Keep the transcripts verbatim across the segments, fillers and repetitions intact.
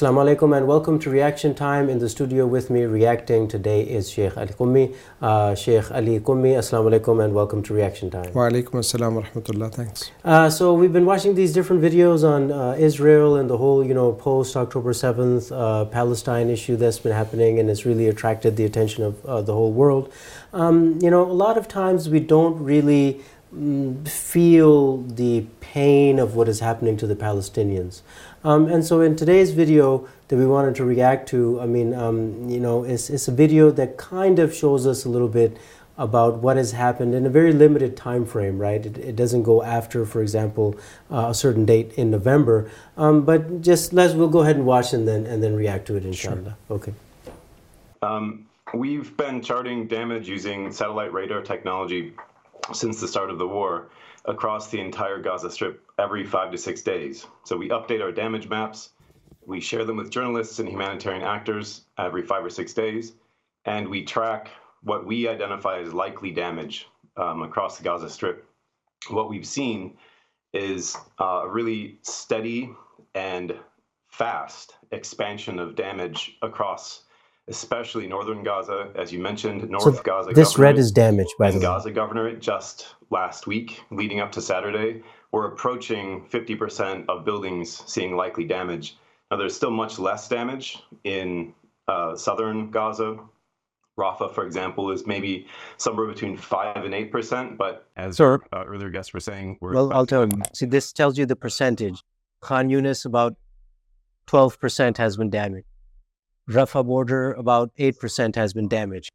Assalamu alaikum and welcome to Reaction Time. In the studio with me reacting today is Sheikh Ali Qummi. Uh, Sheikh Ali Qummi, Assalamu alaikum and welcome to Reaction Time. Wa alaikum assalam wa rahmatullah, thanks. Uh, so we've been watching these different videos on uh, Israel and the whole, you know, post-October seventh uh, Palestine issue that's been happening, and it's really attracted the attention of uh, the whole world. Um, you know, a lot of times we don't really mm, feel the pain of what is happening to the Palestinians. Um, and so in today's video that we wanted to react to, I mean, um, you know, it's, it's a video that kind of shows us a little bit about what has happened in a very limited time frame, right? It, it doesn't go after, for example, uh, a certain date in November. Um, but just let's, we'll go ahead and watch and then, and then react to it, inshallah. Sure. Okay. Um, we've been charting damage using satellite radar technology since the start of the war across the entire Gaza Strip every five to six days. So we update our damage maps, we share them with journalists and humanitarian actors every five or six days, and we track what we identify as likely damage um, across the Gaza Strip. What we've seen is uh, a really steady and fast expansion of damage across especially northern Gaza, as you mentioned, North so Gaza. This red is damaged, by the way. Gaza Governorate just last week, leading up to Saturday, we're approaching fifty percent of buildings seeing likely damage. Now, there's still much less damage in uh, southern Gaza. Rafah, for example, is maybe somewhere between five and eight percent, but as Sir, uh, earlier guests were saying, we're well, I'll tell you. See, this tells you the percentage. Khan Yunis, about twelve percent has been damaged. Rafah border, about eight percent has been damaged.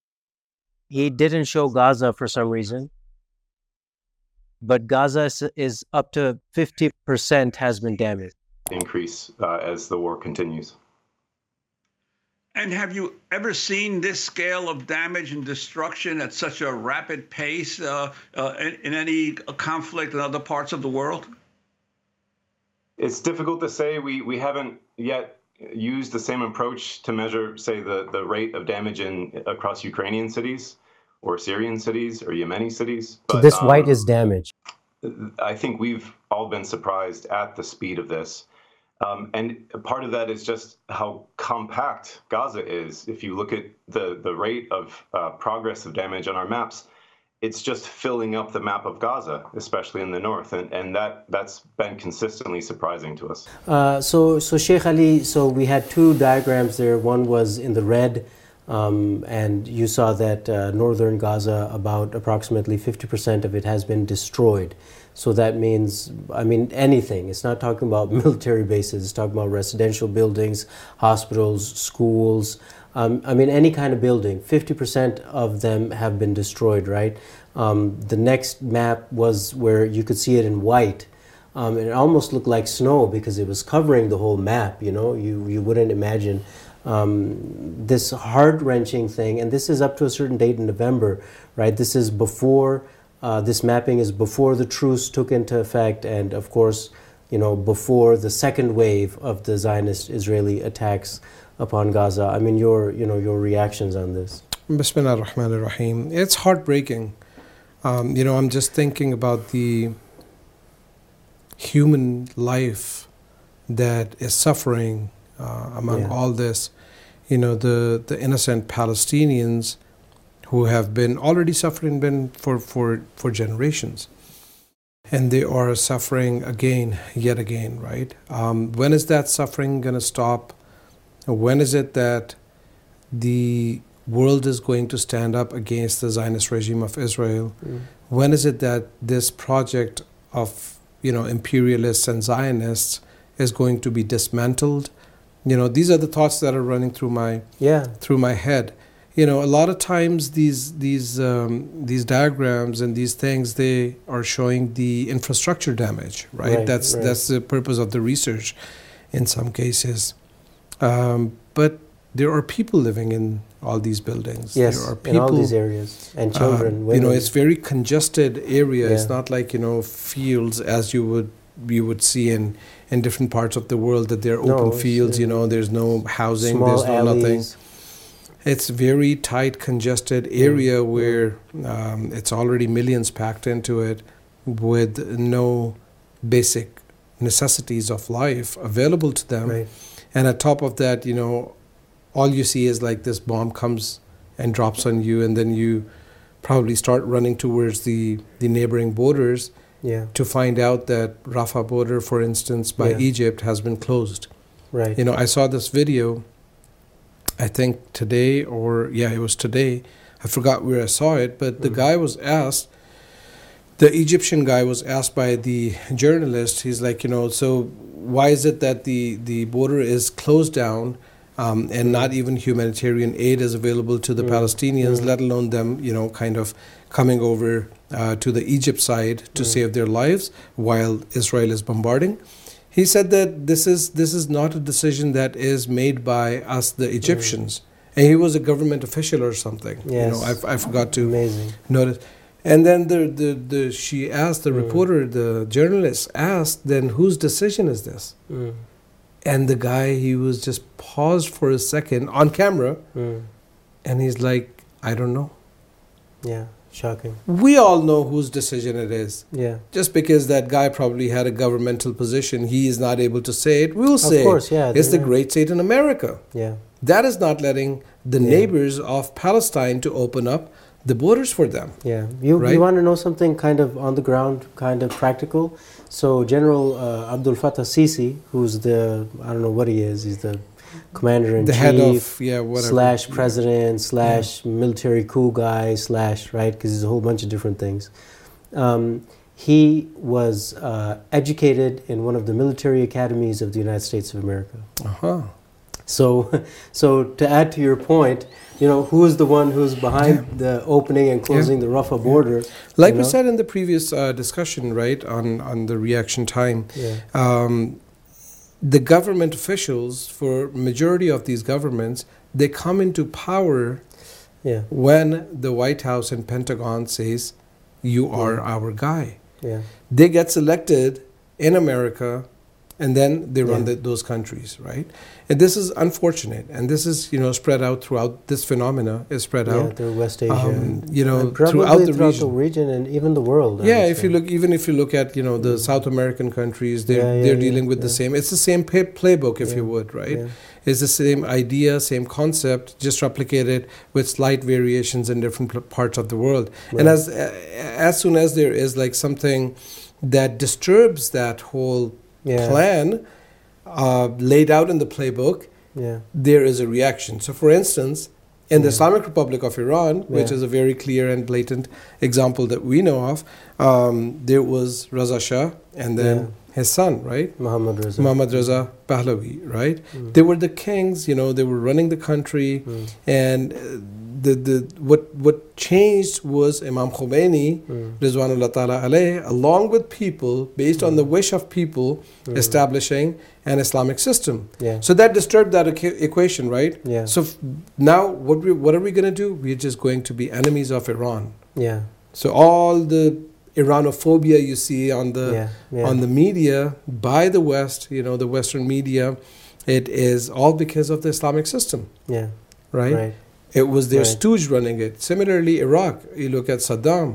He didn't show Gaza for some reason, but Gaza is, is up to fifty percent has been damaged. Increase uh, as the war continues. And have you ever seen this scale of damage and destruction at such a rapid pace uh, uh, in, in any conflict in other parts of the world? It's difficult to say. We, we haven't yet used the same approach to measure, say, the, the rate of damage in across Ukrainian cities or Syrian cities or Yemeni cities. But, so this um, white is damaged. I think we've all been surprised at the speed of this. Um, and part of that is just how compact Gaza is. If you look at the, the rate of uh, progress of damage on our maps, it's just filling up the map of Gaza, especially in the north, and, and that, that's been consistently surprising to us. Uh, so, so Sheikh Ali, so we had two diagrams there. One was in the red, um, and you saw that uh, northern Gaza, about approximately fifty percent of it has been destroyed. So that means, I mean, anything. It's not talking about military bases. It's talking about residential buildings, hospitals, schools. Um, I mean, any kind of building. fifty percent of them have been destroyed, right? Um, the next map was where you could see it in white. Um, and it almost looked like snow because it was covering the whole map, you know? You, you wouldn't imagine um, this heart-wrenching thing. And this is up to a certain date in November, right? This is before... Uh, this mapping is before the truce took into effect, and of course, you know, before the second wave of the Zionist Israeli attacks upon Gaza. I mean, your, you know, your reactions on this. Bismillah ar-Rahman ar-Rahim. It's heartbreaking. Um, you know, I'm just thinking about the human life that is suffering uh, among yeah. all this. You know, the, the innocent Palestinians who have been already suffering been for, for, for generations. And they are suffering again, yet again, right? Um, when is that suffering going to stop? When is it that the world is going to stand up against the Zionist regime of Israel? Mm. When is it that this project of, you know, imperialists and Zionists is going to be dismantled? You know, these are the thoughts that are running through my yeah. through my head. You know, a lot of times these these um, these diagrams and these things, they are showing the infrastructure damage, right? right that's right. that's the purpose of the research, in some cases. Um, but there are people living in all these buildings. Yes, there are people, in all these areas, and children. Uh, women. You know, it's very congested area. Yeah. It's not like, you know, fields as you would you would see in in different parts of the world, that they're open no, fields. You know, there's no housing, there's no alleys. nothing. It's very tight, congested area where um, it's already millions packed into it with no basic necessities of life available to them. Right. and on top of that, you know, all you see is like this bomb comes and drops on you, and then you probably start running towards the, the neighboring borders yeah. to find out that Rafah border, for instance, by yeah. Egypt has been closed. Right. You know, I saw this video, I think today, or yeah, it was today. I forgot where I saw it, but the mm. guy was asked, the Egyptian guy was asked by the journalist, he's like, you know, so why is it that the, the border is closed down um, and not even humanitarian aid is available to the mm. Palestinians, mm. let alone them, you know, kind of coming over uh, to the Egypt side to mm. save their lives while Israel is bombarding? He said that this is this is not a decision that is made by us, the Egyptians. Mm. And he was a government official or something. Yes. You know, I, I forgot to Amazing. notice. And then the, the, the she asked, the mm. reporter, the journalist asked, then whose decision is this? Mm. And the guy, he was just paused for a second on camera. Mm. And he's like, I don't know. Yeah. Shocking. We all know whose decision it is. Yeah. Just because that guy probably had a governmental position, he is not able to say it. We'll say of course, yeah, it's the great state in America. Yeah. That is not letting the yeah. neighbors of Palestine to open up the borders for them. Yeah. You right? you want to know something kind of on the ground, kind of practical? So General uh, Abdul Fattah Sisi, who's the, I don't know what he is, he's the commander-in-chief, the head of, yeah, whatever. slash president, yeah. slash yeah. military coup guy, slash, right, because there's a whole bunch of different things. Um, he was uh, educated in one of the military academies of the United States of America. Uh-huh. So, so to add to your point, you know, who is the one who's behind yeah. the opening and closing yeah. the Rafah border? Like you we know? said in the previous uh, discussion, right, on, on the reaction time, yeah. um, the government officials, for majority of these governments, they come into power yeah. when the White House and Pentagon says, you are yeah. our guy. Yeah. They get selected in America, and then they run yeah. the, those countries, right? And this is unfortunate, and this is, you know, spread out throughout, this phenomena is spread yeah, out. through West Asia. Um, you know, probably throughout the throughout region. the region and even the world. I Yeah, would if say. you look, even if you look at, you know, the mm. South American countries, they're, yeah, yeah, they're yeah, dealing with yeah. the same, it's the same pay, playbook, if yeah. you would, right? Yeah. It's the same idea, same concept, just replicated with slight variations in different pl- parts of the world. Right. And as uh, as soon as there is like something that disturbs that whole yeah. plan uh, laid out in the playbook, yeah. there is a reaction. So for instance, in the yeah. Islamic Republic of Iran, which yeah. is a very clear and blatant example that we know of, um, there was Reza Shah and then yeah. his son, right? Muhammad Reza. Muhammad Reza Pahlavi, right? Mm. They were the kings, you know, they were running the country, mm. and uh, the the what what changed was Imam Khomeini, mm. Rizwanullah Ta'ala alayh, along with people, based mm. on the wish of people, mm. establishing an Islamic system. Yeah. So that disturbed that equ- equation, right? Yeah. So f- now what we what are we going to do? We're just going to be enemies of Iran. Yeah. So all the Iranophobia you see on the yeah. Yeah. on the media by the West, you know, the Western media, it is all because of the Islamic system. Yeah. Right? Right. It was their Right. stooge running it. Similarly, Iraq, you look at Saddam,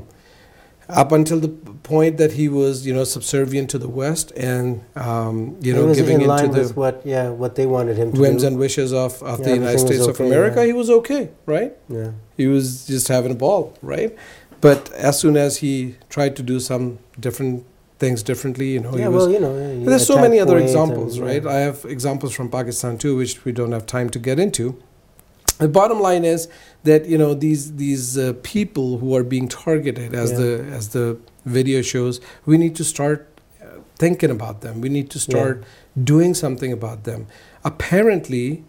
up until the point that he was, you know, subservient to the West and, um, you know, was giving in into line the with what, yeah, what they wanted him to whims do. and wishes of, of Yeah, the United everything was States of okay, America, yeah. he was okay, right? Yeah. He was just having a ball, right? But as soon as he tried to do some different things differently, you know, Yeah, he was... well, you know, he There's so many attacked other Kuwait examples, and, right? yeah. I have examples from Pakistan too, which we don't have time to get into. The bottom line is that, you know, these these uh, people who are being targeted, as Yeah. the as the video shows, we need to start uh, thinking about them. We need to start Yeah. doing something about them. Apparently,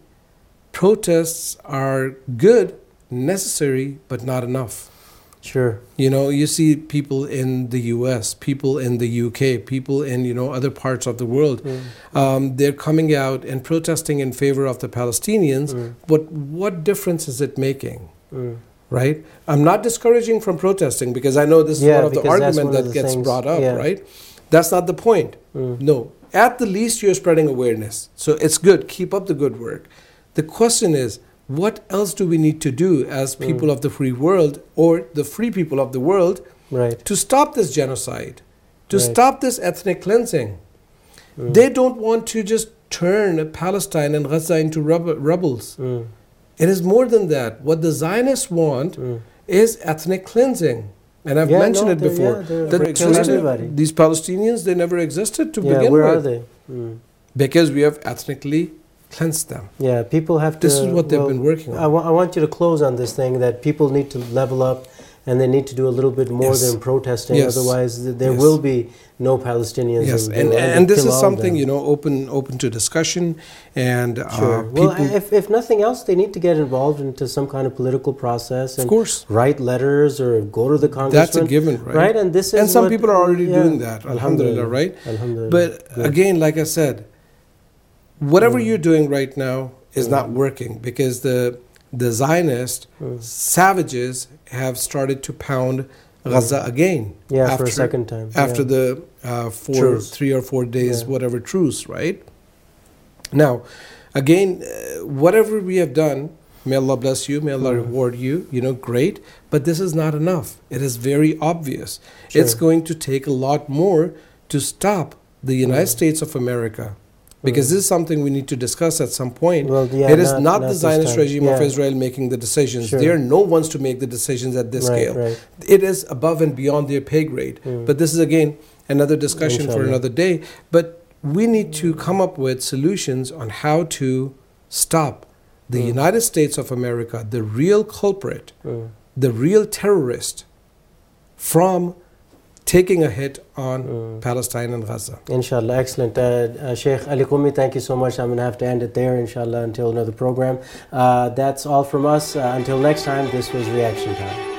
protests are good, necessary, but not enough. Sure. You know, you see people in the U S, people in the U K, people in, you know, other parts of the world. Mm. Um, they're coming out and protesting in favor of the Palestinians. Mm. But what difference is it making? Mm. Right? I'm not discouraging from protesting, because I know this is Yeah, one of the because that's argument one of that the gets things- brought up, yeah. right? That's not the point. Mm. No. At the least, you're spreading awareness. So it's good. Keep up the good work. The question is, what else do we need to do as people Mm. of the free world, or the free people of the world, Right. to stop this genocide, to Right. stop this ethnic cleansing? Mm. They don't want to just turn Palestine and Gaza into rub- rebels. Mm. It is more than that. What the Zionists want Mm. is ethnic cleansing. And I've Yeah, mentioned no, it they're- before. yeah, they're- that they're killing existed- everybody. these Palestinians, they never existed to Yeah, begin where with. are they? Mm. Because we have ethnically cleansed them. Yeah, people have to. This is what they've well, been working on. I, wa- I want you to close on this thing that people need to level up and they need to do a little bit more Yes. than protesting. Yes. Otherwise, th- there Yes. will be no Palestinians. Yes, and, and, they'll- and they'll this kill is all of something, them. you know, open open to discussion. And uh, Sure. people, Well, if, if nothing else, they need to get involved into some kind of political process and of course, write letters or go to the congressman. that's a given, right? Right, and this is And some what- people are already yeah. doing that, alhamdulillah, right? Alhamdulillah. But Good. again, like I said, whatever Mm. you're doing right now is Mm. not working because the the Zionist Mm. savages have started to pound Gaza again. Yeah, after, for a second time. After yeah. the uh, four, Truce. three or four days, Yeah. whatever truce, right? Now, again, uh, whatever we have done, may Allah bless you, may Allah Mm. reward you, you know, great, but this is not enough. It is very obvious. Sure. It's going to take a lot more to stop the United Mm. States of America. Because this is something we need to discuss at some point. Well, yeah, it is not- not, not the this Zionist time. regime of Yeah. Israel making the decisions. Sure. They are no ones to make the decisions at this Right, scale. right. It is above and beyond their pay grade. Mm. But this is again another discussion for Inshallah. another day. But we need to come up with solutions on how to stop the Mm. United States of America, the real culprit, Mm. the real terrorist, from taking a hit on Mm. Palestine and Gaza. Inshallah, excellent. Uh, uh, Sheikh Ali Qumi, thank you so much. I'm going to have to end it there, inshallah, until another program. Uh, that's all from us. Uh, until next time, this was Reaction Time.